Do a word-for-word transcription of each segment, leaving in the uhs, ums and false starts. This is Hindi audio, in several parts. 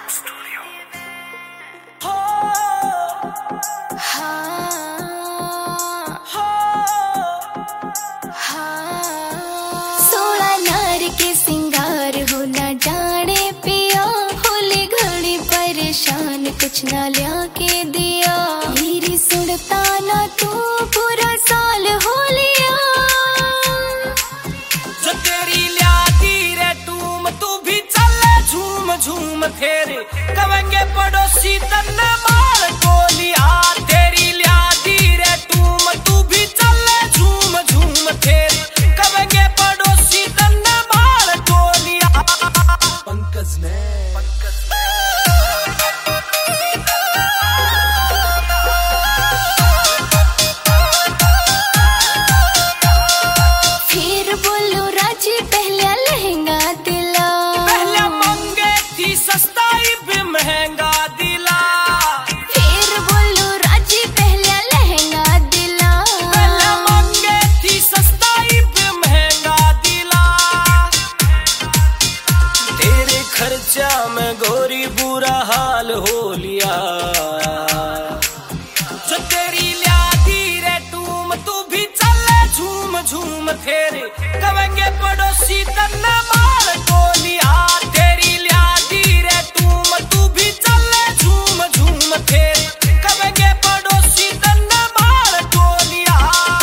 स्टूडियो। सोलह नार के सिंगार हो ना जाने पिया, होली घड़ी परेशान कुछ ना लिया के दिया। मेरी सुनता ना तू पूरा साल हो लिया, जो तेरी लियादी रे टूम तू भी चले झूम झूम फेरे, कवेंगे पड़ोसी तन्ने मार गोलियां। तेरी लियादी रे टूम तू भी चले झूम झूम फेरे, कवेंगे पड़ोसी तन्ने मार गोलियां। पंकज ने फिर बोलो राजी पहला लहंगा दिला, पहले मंगे थी सस्ताई भी महंगा दिला। फिर बोलो राजी पहला लहंगा दिला, पहले मंगे थी सस्ताई भी महंगा दिला। तेरे खर्चा में गोरी बुरा हाल हो लिया, जो तेरी लियादी रे टूम तू भी चले झूम झूम फेरे, कवेंगे पड़ोसी तन्ने मार गोलियां। तेरी लियादी रे टूम तू भी चले झूम झूम फेरे, कवेंगे पड़ोसी तन्ने मार गोलियां।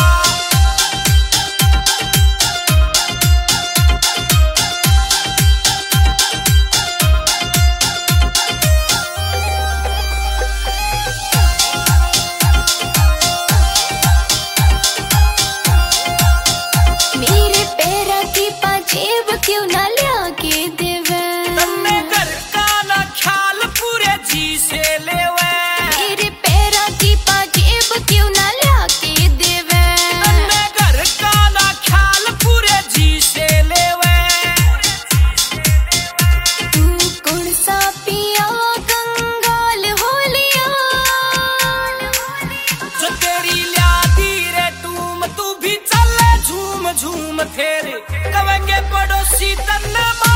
मेरे पैरा की पाजेब क्यों ना लिया के देवे, तन्ने घर का ना ख्याल पूरे जी से लेवे। मेरे पैरा की पाजेब क्यों ना लिया के देवे, तन्ने घर का ना ख्याल पूरे जी से लेवे। तू कौन सा पिया कंगाल हो लिया, जो तेरी लियादी रे टूम तू भी चले झूम झूम फेरे, कवेंगे पड़ोसी तन्ने मार